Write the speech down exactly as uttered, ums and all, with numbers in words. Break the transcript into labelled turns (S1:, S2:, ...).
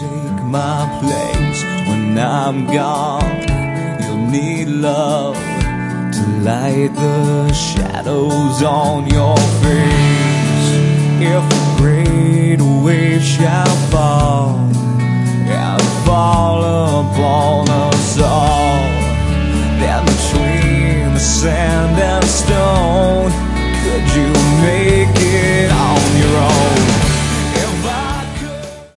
S1: take my place when I'm gone. You'll need love to light the shadows on your face. If a great wave shall fall,